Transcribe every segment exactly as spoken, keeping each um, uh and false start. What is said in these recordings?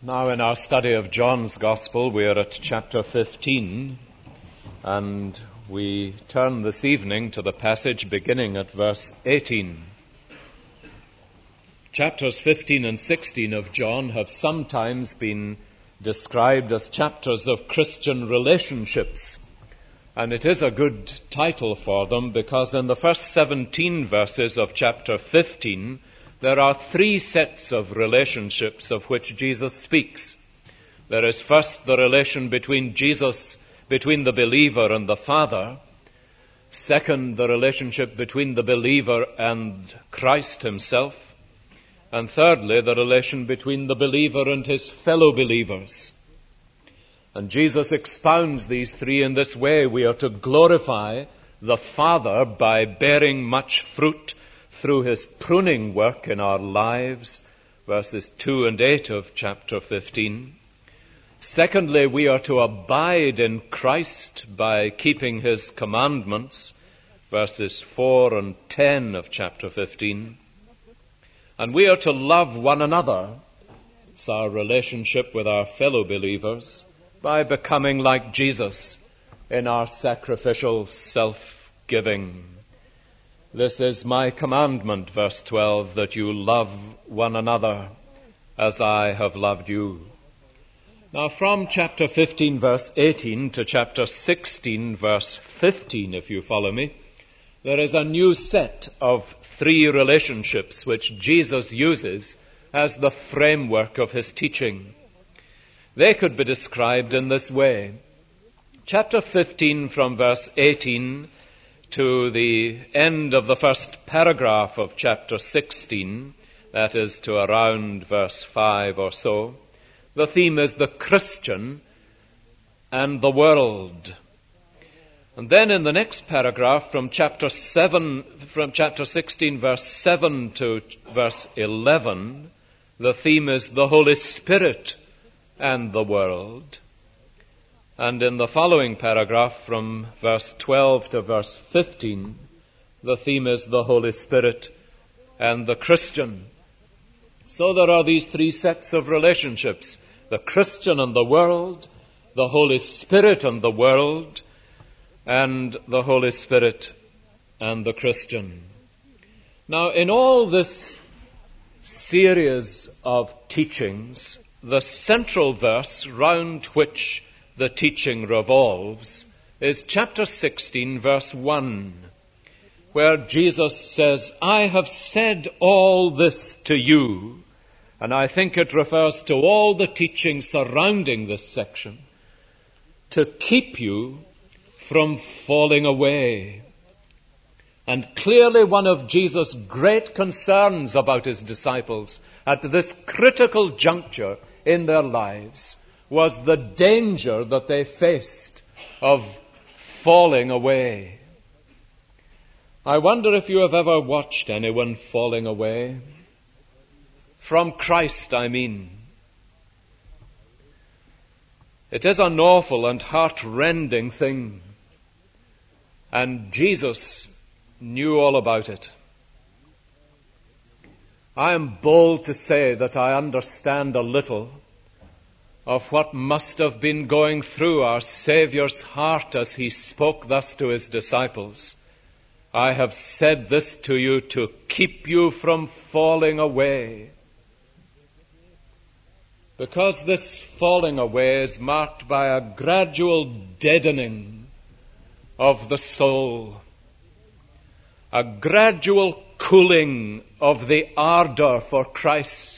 Now in our study of John's Gospel, we are at chapter fifteen, and we turn this evening to the passage beginning at verse eighteen. Chapters fifteen and sixteen of John have sometimes been described as chapters of Christian relationships, and it is a good title for them because in the first seventeen verses of chapter fifteen, there are three sets of relationships of which Jesus speaks. There is first the relation between Jesus, between the believer and the Father. Second, the relationship between the believer and Christ himself. And thirdly, the relation between the believer and his fellow believers. And Jesus expounds these three in this way. We are to glorify the Father by bearing much fruit through his pruning work in our lives, verses two and eight of chapter fifteen. Secondly, we are to abide in Christ by keeping his commandments, verses four and ten of chapter fifteen. And we are to love one another, it's our relationship with our fellow believers, by becoming like Jesus in our sacrificial self-giving. This is my commandment, verse twelve, that you love one another as I have loved you. Now from chapter fifteen, verse eighteen to chapter sixteen, verse fifteen, if you follow me, there is a new set of three relationships which Jesus uses as the framework of his teaching. They could be described in this way. Chapter fifteen from verse eighteen to the end of the first paragraph of chapter sixteen, that is to around verse five or so, the theme is the Christian and the world. And then in the next paragraph from chapter seven, from chapter sixteen, verse seven to verse eleven, the theme is the Holy Spirit and the world. And in the following paragraph, from verse twelve to verse fifteen, the theme is the Holy Spirit and the Christian. So there are these three sets of relationships: the Christian and the world, the Holy Spirit and the world, and the Holy Spirit and the Christian. Now, in all this series of teachings, the central verse round which the teaching revolves is chapter sixteen, verse one, where Jesus says, I have said all this to you, and I think it refers to all the teaching surrounding this section, to keep you from falling away. And clearly one of Jesus' great concerns about his disciples at this critical juncture in their lives was the danger that they faced of falling away. I wonder if you have ever watched anyone falling away. From Christ, I mean. It is an awful and heart-rending thing. And Jesus knew all about it. I am bold to say that I understand a little of what must have been going through our Saviour's heart as he spoke thus to his disciples. I have said this to you to keep you from falling away. Because this falling away is marked by a gradual deadening of the soul, a gradual cooling of the ardor for Christ,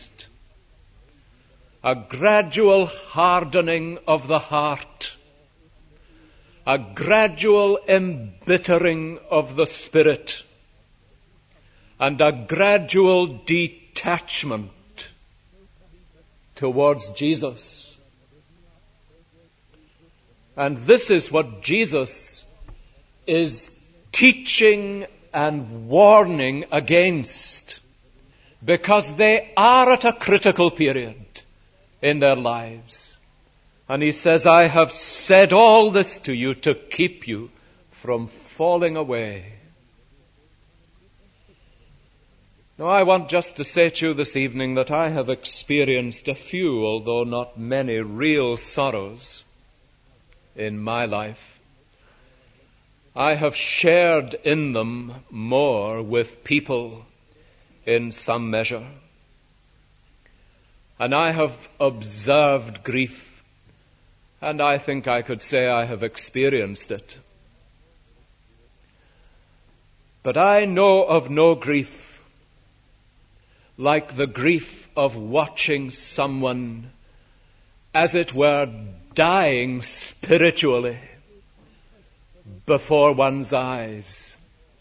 a gradual hardening of the heart, a gradual embittering of the spirit, and a gradual detachment towards Jesus. And this is what Jesus is teaching and warning against, because they are at a critical period in their lives. And he says, I have said all this to you to keep you from falling away. Now, I want just to say to you this evening that I have experienced a few, although not many, real sorrows in my life. I have shared in them more with people in some measure. And I have observed grief, and I think I could say I have experienced it. But I know of no grief like the grief of watching someone, as it were, dying spiritually before one's eyes.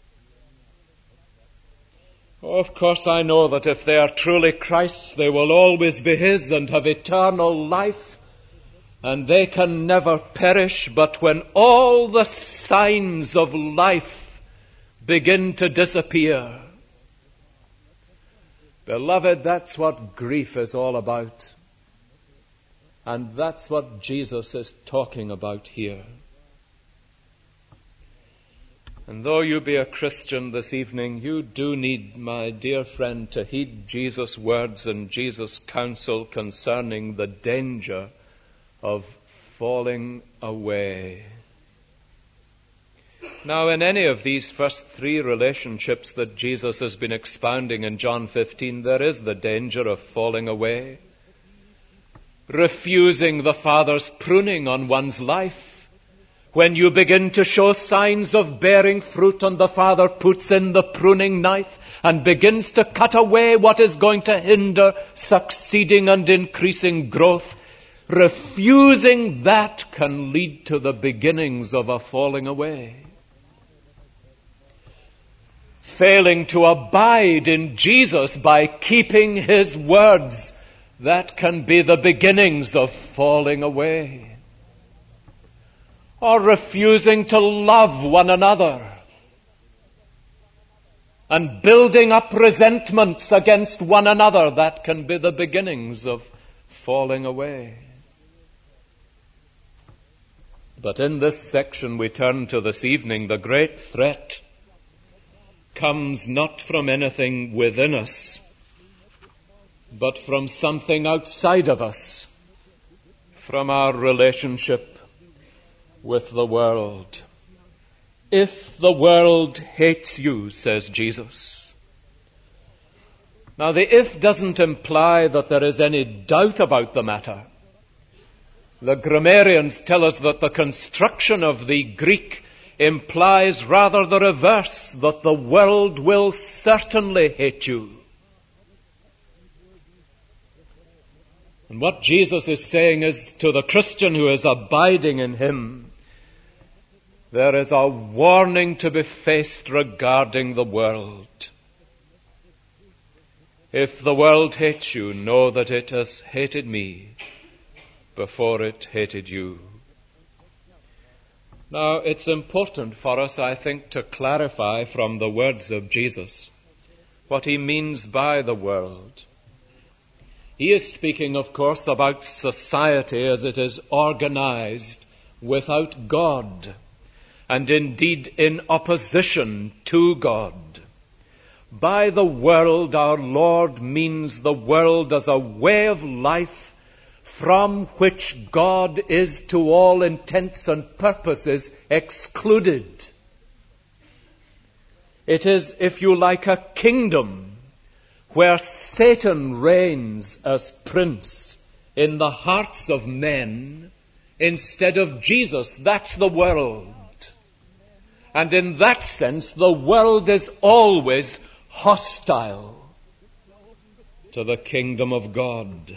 Oh, of course, I know that if they are truly Christ's, they will always be His and have eternal life, and they can never perish. But when all the signs of life begin to disappear, beloved, that's what grief is all about. And that's what Jesus is talking about here. And though you be a Christian this evening, you do need, my dear friend, to heed Jesus' words and Jesus' counsel concerning the danger of falling away. Now, in any of these first three relationships that Jesus has been expounding in John fifteen, there is the danger of falling away, refusing the Father's pruning on one's life. When you begin to show signs of bearing fruit, and the Father puts in the pruning knife and begins to cut away what is going to hinder succeeding and increasing growth, refusing that can lead to the beginnings of a falling away. Failing to abide in Jesus by keeping His words, that can be the beginnings of falling away. Or refusing to love one another and building up resentments against one another, that can be the beginnings of falling away. But in this section we turn to this evening, the great threat comes not from anything within us, but from something outside of us, from our relationship with the world. If the world hates you, says Jesus. Now, the if doesn't imply that there is any doubt about the matter. The grammarians tell us that the construction of the Greek implies rather the reverse, that the world will certainly hate you. And what Jesus is saying is, to the Christian who is abiding in Him, there is a warning to be faced regarding the world. If the world hates you, know that it has hated me before it hated you. Now, it's important for us, I think, to clarify from the words of Jesus what He means by the world. He is speaking, of course, about society as it is organized without God, and indeed in opposition to God. By the world, our Lord means the world as a way of life from which God is to all intents and purposes excluded. It is, if you like, a kingdom where Satan reigns as prince in the hearts of men instead of Jesus. That's the world. And in that sense, the world is always hostile to the kingdom of God.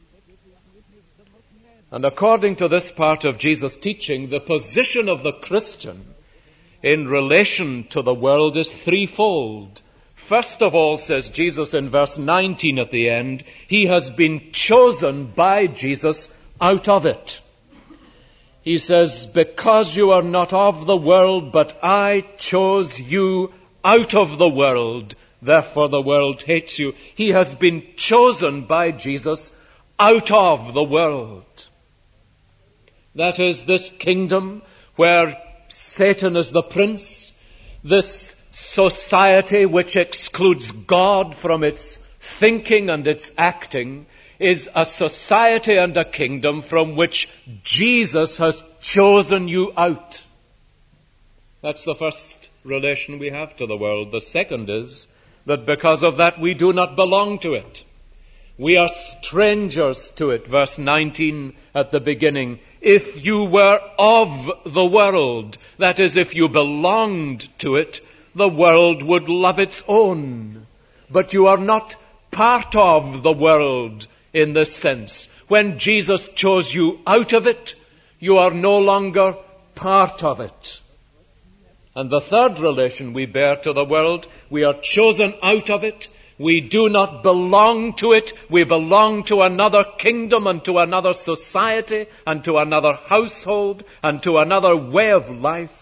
And according to this part of Jesus' teaching, the position of the Christian in relation to the world is threefold. First of all, says Jesus in verse nineteen at the end, he has been chosen by Jesus out of it. He says, because you are not of the world, but I chose you out of the world, therefore the world hates you. He has been chosen by Jesus out of the world. That is, this kingdom where Satan is the prince, this society which excludes God from its thinking and its acting is a society and a kingdom from which Jesus has chosen you out. That's the first relation we have to the world. The second is that because of that we do not belong to it. We are strangers to it. Verse nineteen at the beginning. If you were of the world, that is, if you belonged to it, the world would love its own. But you are not part of the world in this sense. When Jesus chose you out of it, you are no longer part of it. And the third relation we bear to the world, we are chosen out of it. We do not belong to it. We belong to another kingdom and to another society and to another household and to another way of life.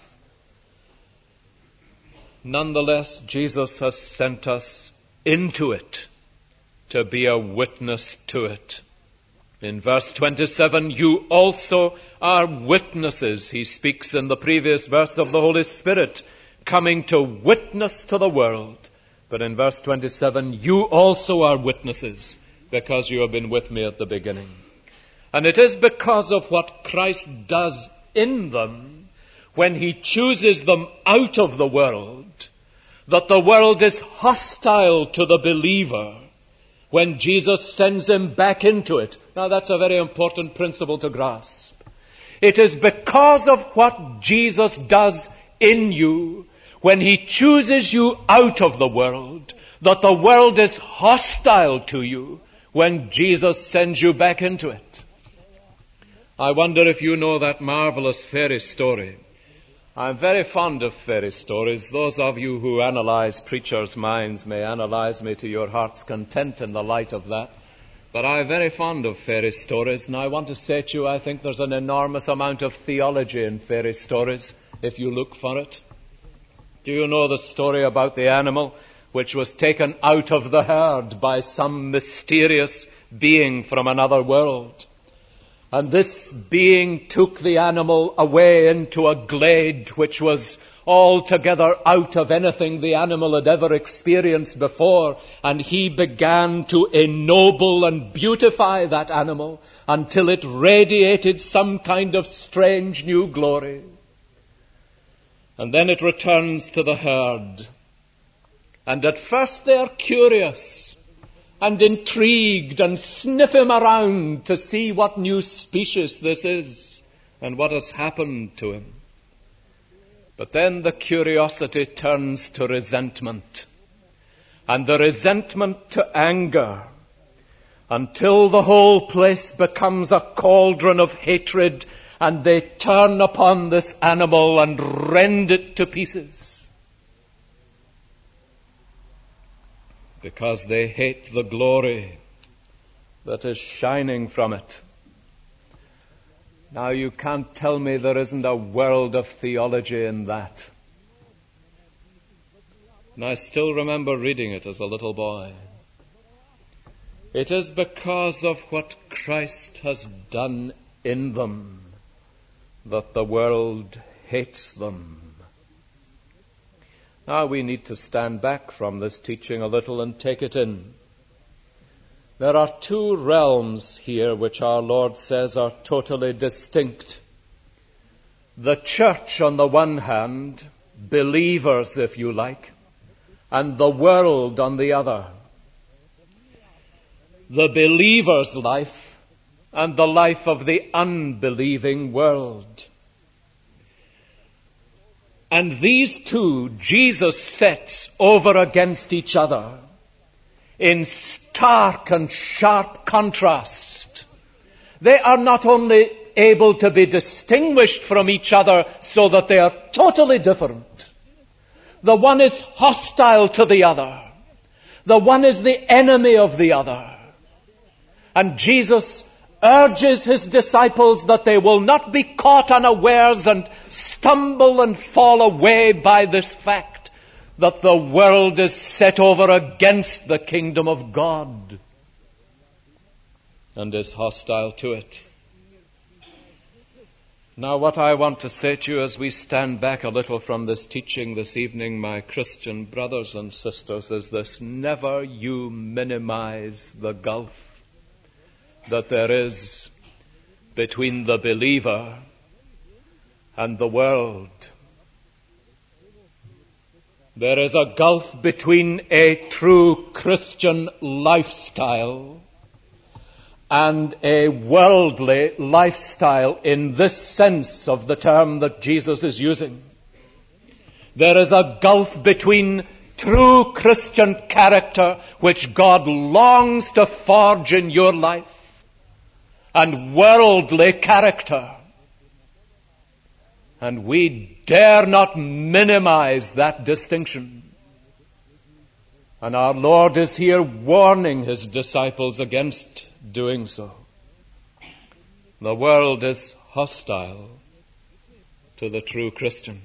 Nonetheless, Jesus has sent us into it to be a witness to it. In verse twenty-seven, you also are witnesses. He speaks in the previous verse of the Holy Spirit coming to witness to the world. But in verse twenty-seven, you also are witnesses because you have been with me at the beginning. And it is because of what Christ does in them when he chooses them out of the world that the world is hostile to the believer when Jesus sends him back into it. Now that's a very important principle to grasp. It is because of what Jesus does in you when he chooses you out of the world that the world is hostile to you when Jesus sends you back into it. I wonder if you know that marvelous fairy story. I'm very fond of fairy stories. Those of you who analyze preachers' minds may analyze me to your heart's content in the light of that. But I'm very fond of fairy stories, and I want to say to you, I think there's an enormous amount of theology in fairy stories if you look for it. Do you know the story about the animal which was taken out of the herd by some mysterious being from another world? And this being took the animal away into a glade which was altogether out of anything the animal had ever experienced before. And he began to ennoble and beautify that animal until it radiated some kind of strange new glory. And then it returns to the herd. And at first they are curious and intrigued and sniff him around to see what new species this is and what has happened to him. But then the curiosity turns to resentment, and the resentment to anger, until the whole place becomes a cauldron of hatred, and they turn upon this animal and rend it to pieces. Because they hate the glory that is shining from it. Now you can't tell me there isn't a world of theology in that. And I still remember reading it as a little boy. It is because of what Christ has done in them that the world hates them. Now we need to stand back from this teaching a little and take it in. There are two realms here which our Lord says are totally distinct. The church on the one hand, believers if you like, and the world on the other. The believer's life and the life of the unbelieving world. And these two Jesus sets over against each other in stark and sharp contrast. They are not only able to be distinguished from each other so that they are totally different. The one is hostile to the other. The one is the enemy of the other. And Jesus urges his disciples that they will not be caught unawares and stumble and fall away by this fact that the world is set over against the kingdom of God and is hostile to it. Now, what I want to say to you as we stand back a little from this teaching this evening, my Christian brothers and sisters, is this: never you minimize the gulf that there is between the believer and the world. There is a gulf between a true Christian lifestyle and a worldly lifestyle in this sense of the term that Jesus is using. There is a gulf between true Christian character, which God longs to forge in your life, and worldly character. And we dare not minimize that distinction. And our Lord is here warning his disciples against doing so. The world is hostile to the true Christian.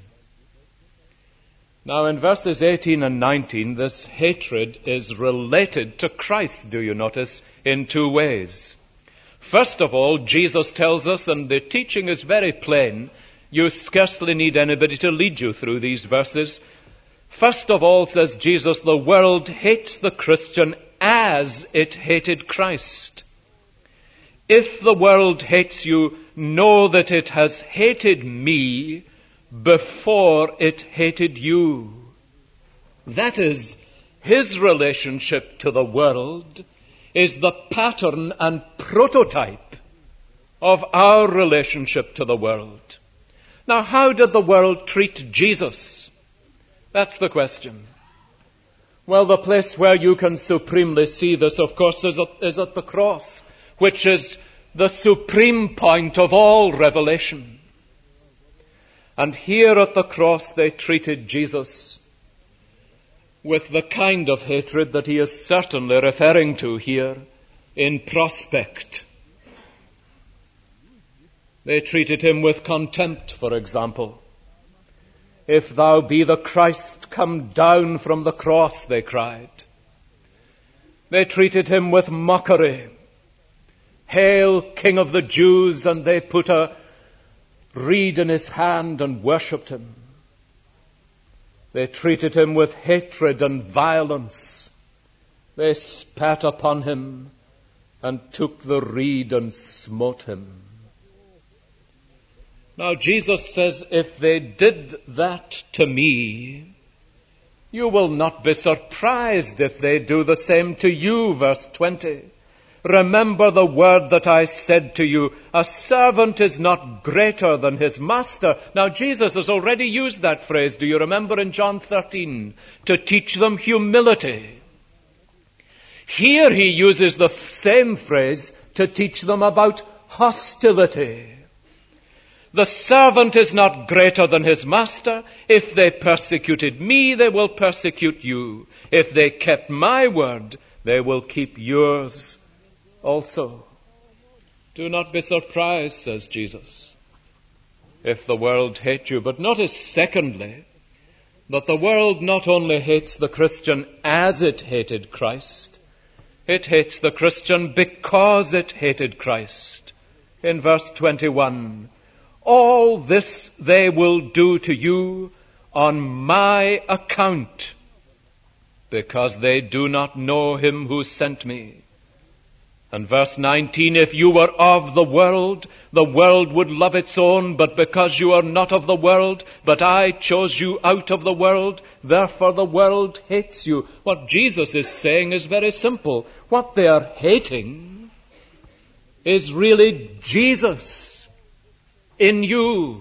Now, in verses eighteen and nineteen, this hatred is related to Christ, do you notice, in two ways. First of all, Jesus tells us, and the teaching is very plain, you scarcely need anybody to lead you through these verses. First of all, says Jesus, the world hates the Christian as it hated Christ. If the world hates you, know that it has hated me before it hated you. That is, his relationship to the world is the pattern and prototype of our relationship to the world. Now, how did the world treat Jesus? That's the question. Well, the place where you can supremely see this, of course, is at, is at the cross, which is the supreme point of all revelation. And here at the cross they treated Jesus with the kind of hatred that he is certainly referring to here in prospect. They treated him with contempt, for example. If thou be the Christ, come down from the cross, they cried. They treated him with mockery. Hail, King of the Jews, and they put a reed in his hand and worshipped him. They treated him with hatred and violence. They spat upon him and took the reed and smote him. Now Jesus says, if they did that to me, you will not be surprised if they do the same to you, verse twenty. Remember the word that I said to you, a servant is not greater than his master. Now Jesus has already used that phrase, do you remember, in John thirteen, to teach them humility. Here he uses the same phrase to teach them about hostility. The servant is not greater than his master. If they persecuted me, they will persecute you. If they kept my word, they will keep yours also. Do not be surprised, says Jesus, if the world hate you. But notice, secondly, that the world not only hates the Christian as it hated Christ, it hates the Christian because it hated Christ. In verse twenty-one, all this they will do to you on my account, because they do not know him who sent me. And verse nineteen, if you were of the world, the world would love its own, but because you are not of the world, but I chose you out of the world, therefore the world hates you. What Jesus is saying is very simple. What they are hating is really Jesus in you.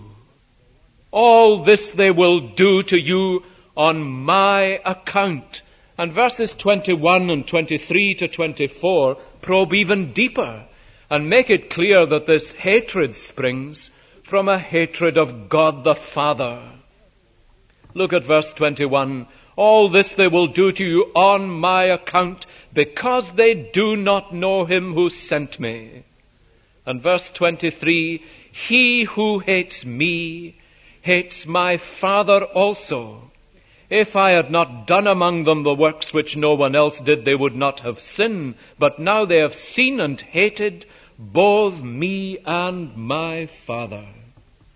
All this they will do to you on my account. And verses twenty-one and twenty-three to twenty-four probe even deeper and make it clear that this hatred springs from a hatred of God the Father. Look at verse twenty-one. All this they will do to you on my account, because they do not know him who sent me. And verse twenty-three, he who hates me hates my Father also. If I had not done among them the works which no one else did, they would not have sinned. But now they have seen and hated both me and my Father.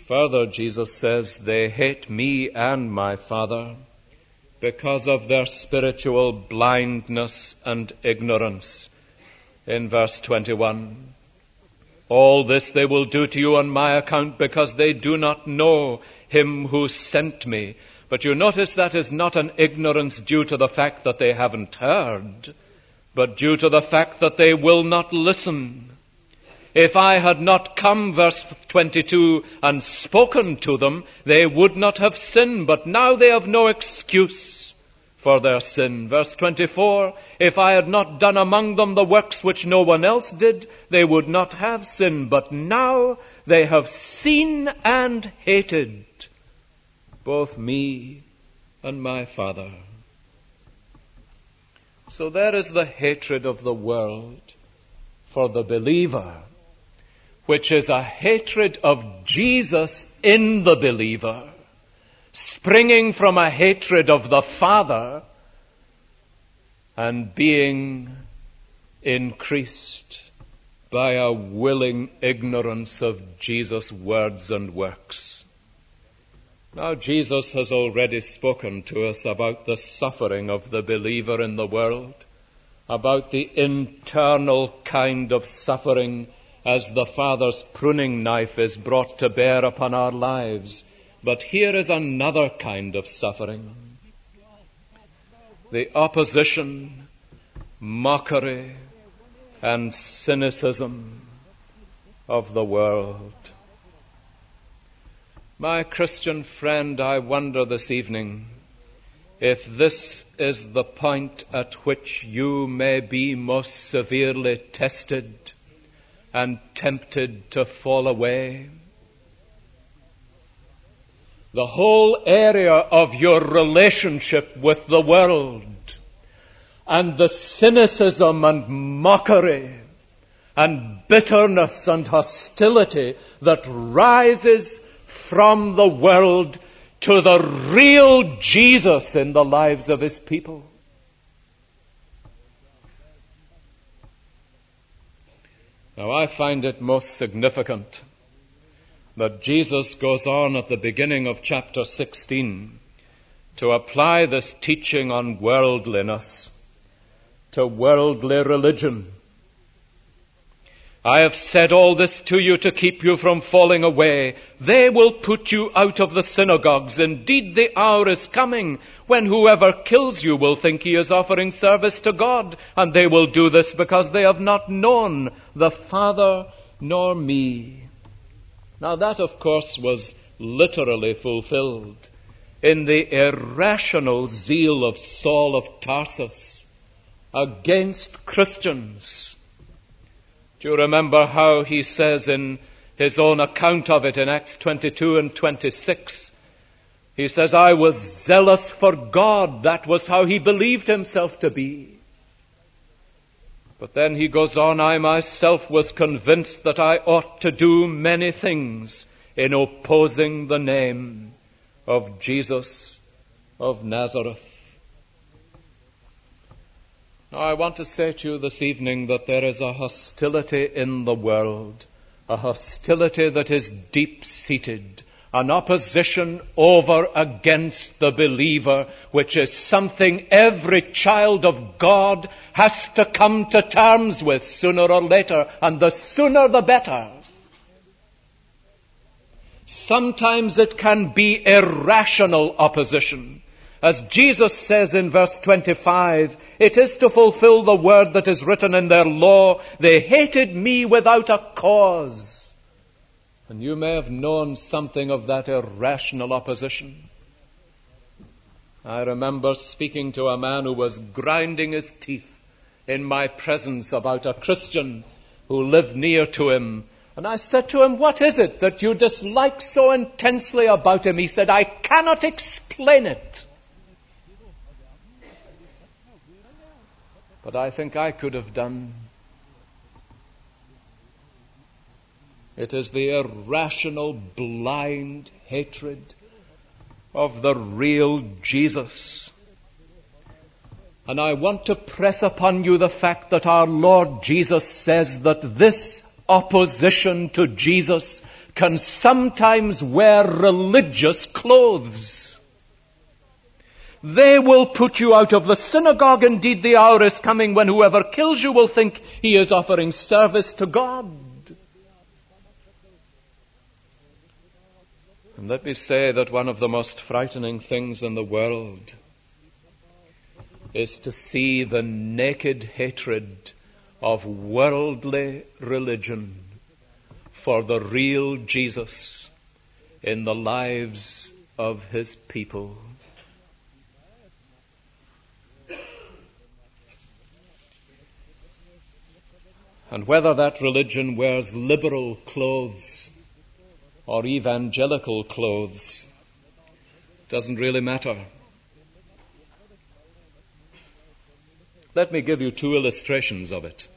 Further, Jesus says, they hate me and my Father because of their spiritual blindness and ignorance. In verse twenty-one, all this they will do to you on my account because they do not know him who sent me. But you notice that is not an ignorance due to the fact that they haven't heard, but due to the fact that they will not listen. If I had not come, verse twenty-two, and spoken to them, they would not have sinned, but now they have no excuse for their sin. Verse twenty-four, if I had not done among them the works which no one else did, they would not have sinned, but now they have seen and hated both me and my Father. So there is the hatred of the world for the believer, which is a hatred of Jesus in the believer, springing from a hatred of the Father and being increased by a willing ignorance of Jesus' words and works. Now, Jesus has already spoken to us about the suffering of the believer in the world, about the internal kind of suffering as the Father's pruning knife is brought to bear upon our lives. But here is another kind of suffering. The opposition, mockery, and cynicism of the world. My Christian friend, I wonder this evening if this is the point at which you may be most severely tested and tempted to fall away. The whole area of your relationship with the world and the cynicism and mockery and bitterness and hostility that rises from the world to the real Jesus in the lives of his people. Now, I find it most significant that Jesus goes on at the beginning of chapter sixteen to apply this teaching on worldliness to worldly religion. I have said all this to you to keep you from falling away. They will put you out of the synagogues. Indeed, the hour is coming when whoever kills you will think he is offering service to God, and they will do this because they have not known the Father nor me. Now that, of course, was literally fulfilled in the irrational zeal of Saul of Tarsus against Christians. Do you remember how he says in his own account of it in Acts twenty-two and twenty-six, he says, I was zealous for God. That was how he believed himself to be. But then he goes on, I myself was convinced that I ought to do many things in opposing the name of Jesus of Nazareth. Now, I want to say to you this evening that there is a hostility in the world, a hostility that is deep-seated, an opposition over against the believer, which is something every child of God has to come to terms with sooner or later, and the sooner the better. Sometimes it can be irrational opposition. As Jesus says in verse twenty-five, it is to fulfill the word that is written in their law, they hated me without a cause. And you may have known something of that irrational opposition. I remember speaking to a man who was grinding his teeth in my presence about a Christian who lived near to him. And I said to him, what is it that you dislike so intensely about him? He said, I cannot explain it. But I think I could have done. It is the irrational, blind hatred of the real Jesus. And I want to press upon you the fact that our Lord Jesus says that this opposition to Jesus can sometimes wear religious clothes. They will put you out of the synagogue. Indeed, the hour is coming when whoever kills you will think he is offering service to God. And let me say that one of the most frightening things in the world is to see the naked hatred of worldly religion for the real Jesus in the lives of his people. And whether that religion wears liberal clothes or evangelical clothes doesn't really matter. Let me give you two illustrations of it.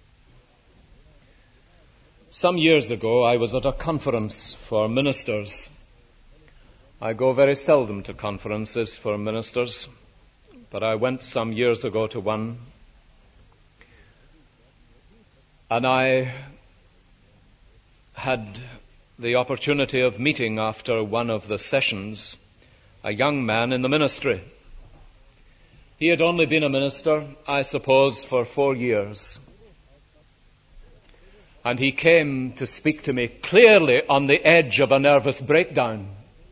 Some years ago, I was at a conference for ministers. I go very seldom to conferences for ministers, but I went some years ago to one. And I had the opportunity of meeting after one of the sessions a young man in the ministry. He had only been a minister, I suppose, for four years. And he came to speak to me clearly on the edge of a nervous breakdown.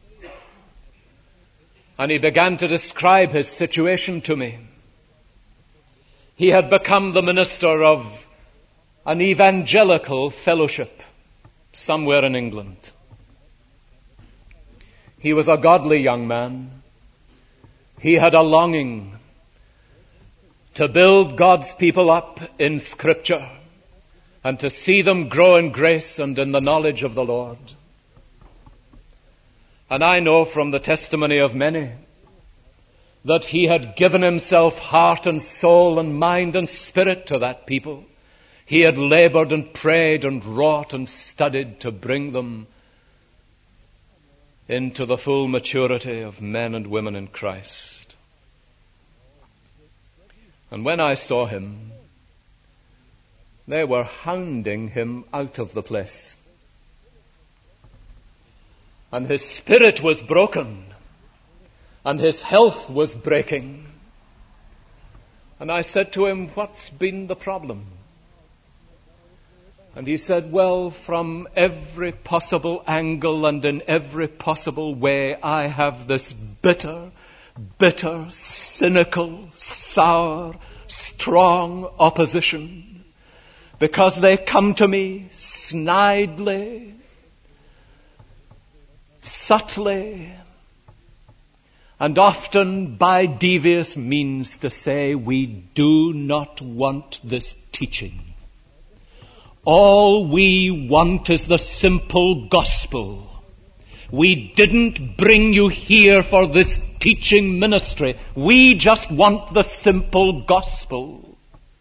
And he began to describe his situation to me. He had become the minister of an evangelical fellowship somewhere in England. He was a godly young man. He had a longing to build God's people up in Scripture and to see them grow in grace and in the knowledge of the Lord. And I know from the testimony of many that he had given himself heart and soul and mind and spirit to that people. He had labored and prayed and wrought and studied to bring them into the full maturity of men and women in Christ. And when I saw him, they were hounding him out of the place. And his spirit was broken, and his health was breaking. And I said to him, "What's been the problem?" And he said, "Well, from every possible angle and in every possible way, I have this bitter, bitter, cynical, sour, strong opposition, because they come to me snidely, subtly, and often by devious means to say, we do not want this teaching. All we want is the simple gospel. We didn't bring you here for this teaching ministry. We just want the simple gospel."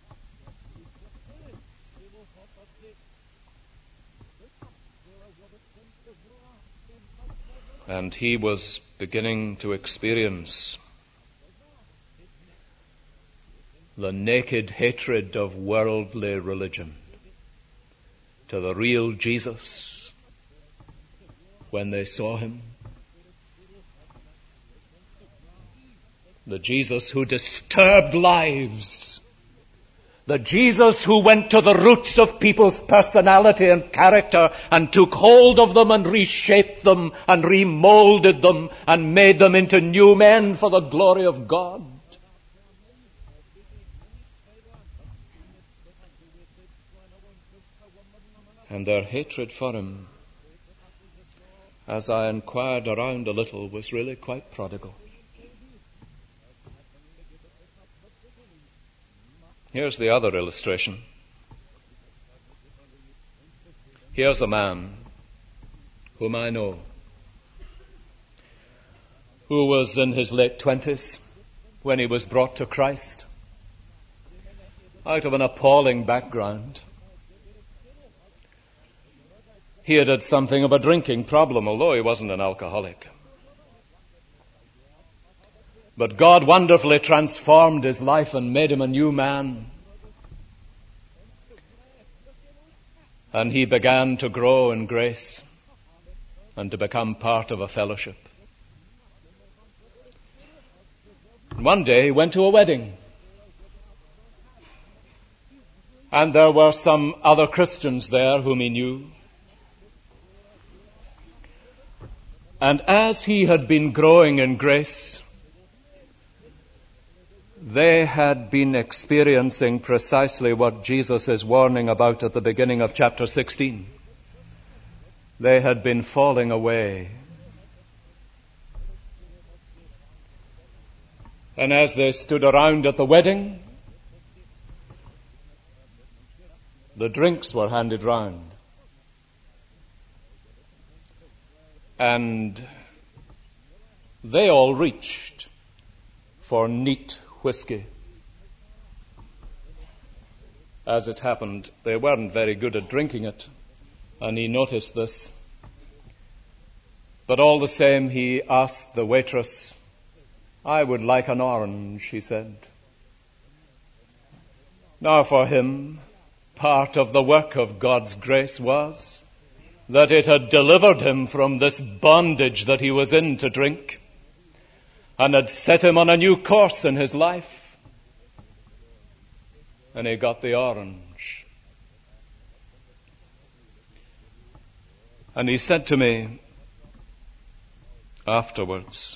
And he was beginning to experience the naked hatred of worldly religion to the real Jesus when they saw him. The Jesus who disturbed lives. The Jesus who went to the roots of people's personality and character and took hold of them and reshaped them and remolded them and made them into new men for the glory of God. And their hatred for him, as I inquired around a little, was really quite prodigal. Here's the other illustration. Here's a man whom I know, who was in his late twenties when he was brought to Christ, out of an appalling background. He had had something of a drinking problem, although he wasn't an alcoholic. But God wonderfully transformed his life and made him a new man. And he began to grow in grace. and to become part of a fellowship. One day he went to a wedding, and there were some other Christians there whom he knew. And as he had been growing in grace, they had been experiencing precisely what Jesus is warning about at the beginning of chapter sixteen. They had been falling away. And as they stood around at the wedding, the drinks were handed round. And they all reached for neat whiskey. As it happened, they weren't very good at drinking it, and he noticed this. But all the same, he asked the waitress, "I would like an orange," he said. Now for him, part of the work of God's grace was that it had delivered him from this bondage that he was in to drink, and had set him on a new course in his life. And he got the orange. And he said to me afterwards,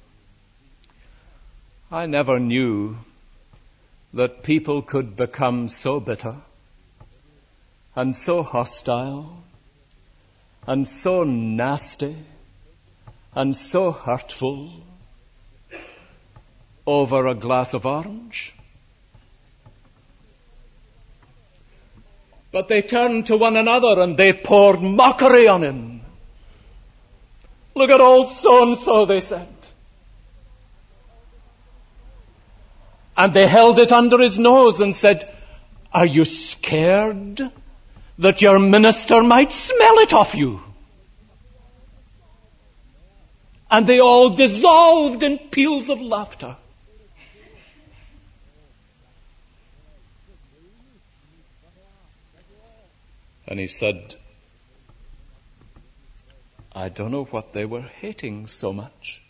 "I never knew that people could become so bitter and so hostile and so nasty and so hurtful over a glass of orange." But they turned to one another and they poured mockery on him. "Look at old so-and-so," they said. And they held it under his nose and said, "Are you scared that your minister might smell it off you?" And they all dissolved in peals of laughter. And he said, "I don't know what they were hating so much.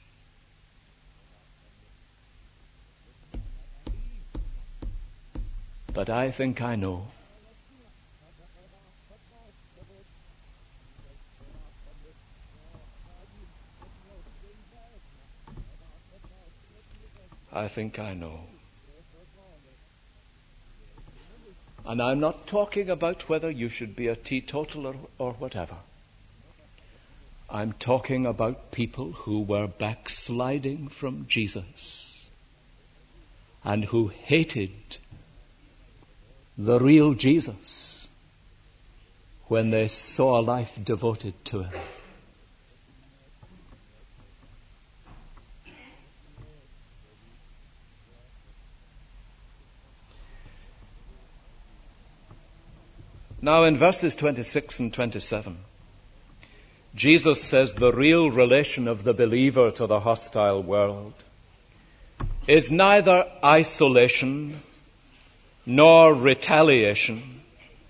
But I think I know." I think I know. And I'm not talking about whether you should be a teetotaler or whatever. I'm talking about people who were backsliding from Jesus and who hated the real Jesus when they saw a life devoted to him. Now in verses twenty-six and twenty-seven, Jesus says the real relation of the believer to the hostile world is neither isolation nor retaliation,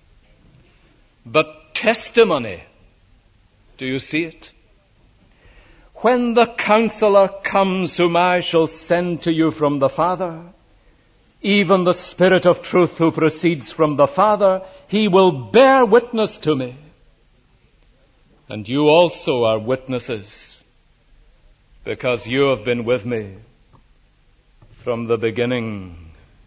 but testimony. Do you see it? "When the Counselor comes, whom I shall send to you from the Father, even the Spirit of truth who proceeds from the Father, he will bear witness to me. And you also are witnesses, because you have been with me from the beginning."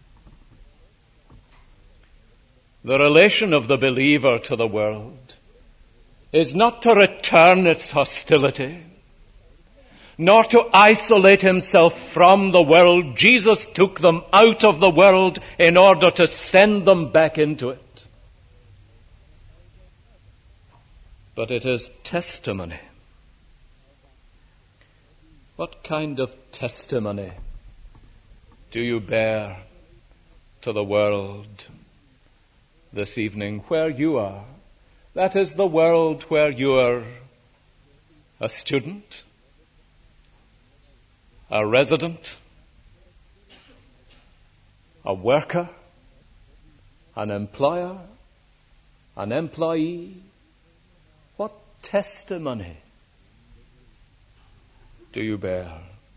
The relation of the believer to the world is not to return its hostility, nor to isolate himself from the world. Jesus took them out of the world in order to send them back into it. But it is testimony. What kind of testimony do you bear to the world this evening where you are? That is the world where you are a student, a resident, a worker, an employer, an employee. What testimony do you bear?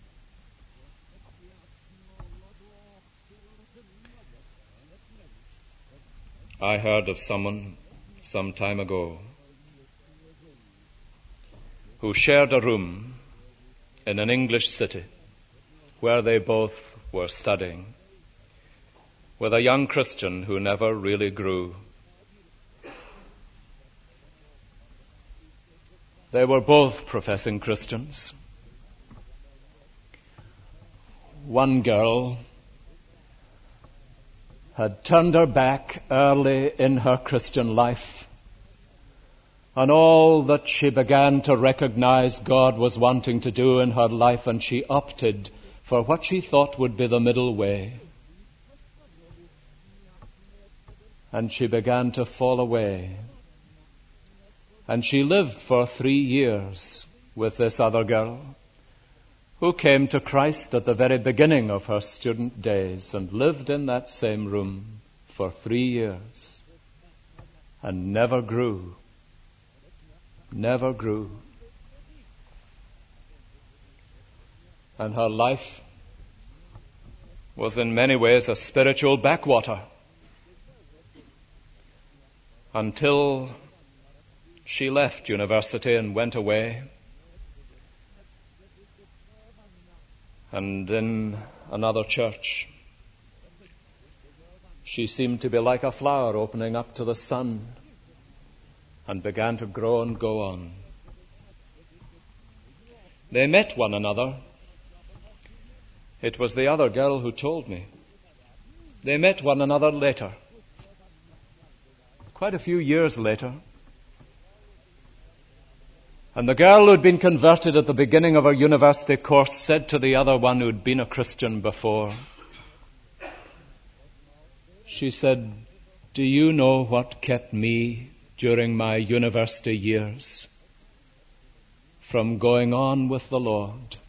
I heard of someone some time ago who shared a room in an English city where they both were studying with a young Christian who never really grew. They were both professing Christians. One girl had turned her back early in her Christian life on all that she began to recognize God was wanting to do in her life, and she opted for what she thought would be the middle way. And she began to fall away. And she lived for three years with this other girl who came to Christ at the very beginning of her student days and lived in that same room for three years and never grew, never grew. And her life was in many ways a spiritual backwater until she left university and went away. And in another church, she seemed to be like a flower opening up to the sun and began to grow and go on. They met one another. It was the other girl who told me. They met one another later, quite a few years later. And the girl who'd been converted at the beginning of her university course said to the other one who'd been a Christian before, she said, "Do you know what kept me during my university years from going on with the Lord?"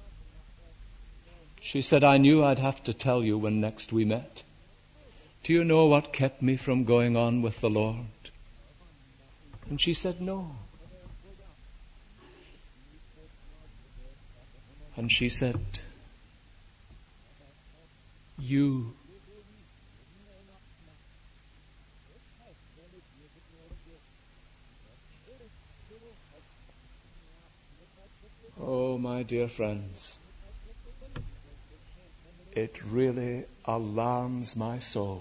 She said, "I knew I'd have to tell you when next we met. Do you know what kept me from going on with the Lord?" And she said, "No." And she said, "You." Oh, my dear friends, it really alarms my soul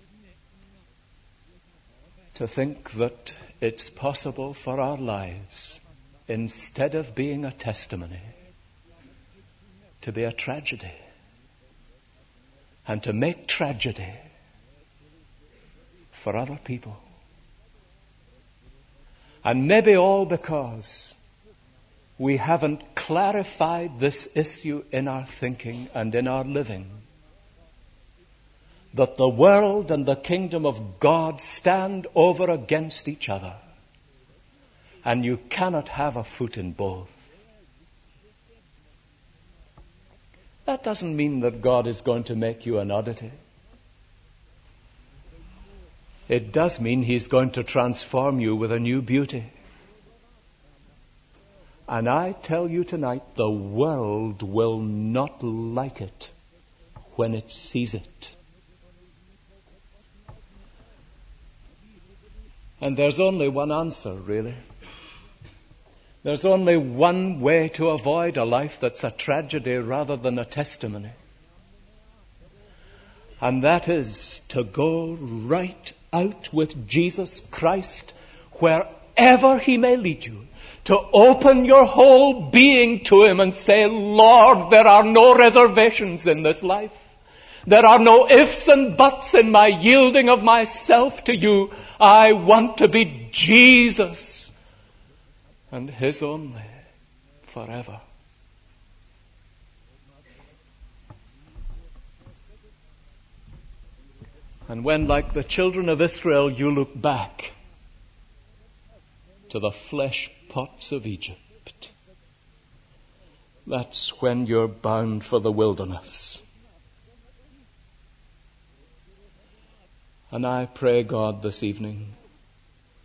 to think that it's possible for our lives, instead of being a testimony, to be a tragedy, and to make tragedy for other people. And maybe all because we haven't clarified this issue in our thinking and in our living, that the world and the kingdom of God stand over against each other, and you cannot have a foot in both. That doesn't mean that God is going to make you an oddity. It does mean He's going to transform you with a new beauty. And I tell you tonight, the world will not like it when it sees it. And there's only one answer, really. There's only one way to avoid a life that's a tragedy rather than a testimony. And that is to go right out with Jesus Christ wherever He may lead you. To open your whole being to Him and say, "Lord, there are no reservations in this life. There are no ifs and buts in my yielding of myself to you. I want to be Jesus and His only forever." And when, like the children of Israel, you look back to the flesh pots of Egypt, that's when you're bound for the wilderness. And I pray God this evening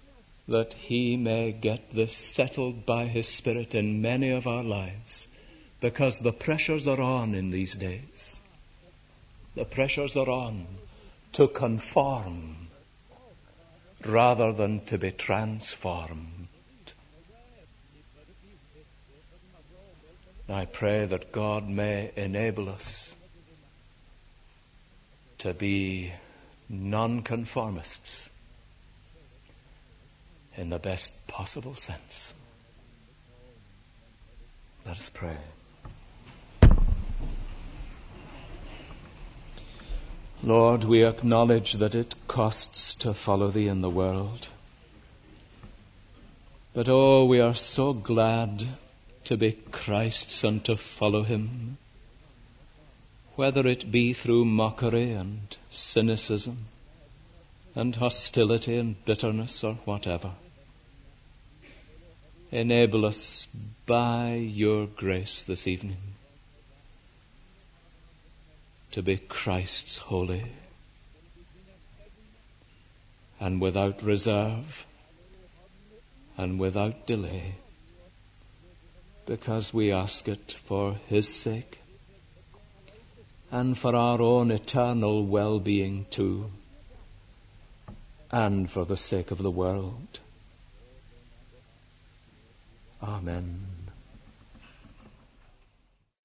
that He may get this settled by His Spirit in many of our lives, because the pressures are on in these days. The pressures are on to conform rather than to be transformed. I pray that God may enable us to be nonconformists in the best possible sense. Let us pray. Lord, we acknowledge that it costs to follow Thee in the world. But oh, we are so glad to be Christ's and to follow Him, whether it be through mockery and cynicism and hostility and bitterness or whatever. Enable us by Your grace this evening to be Christ's holy and without reserve and without delay, because we ask it for His sake and for our own eternal well-being too, and for the sake of the world. Amen.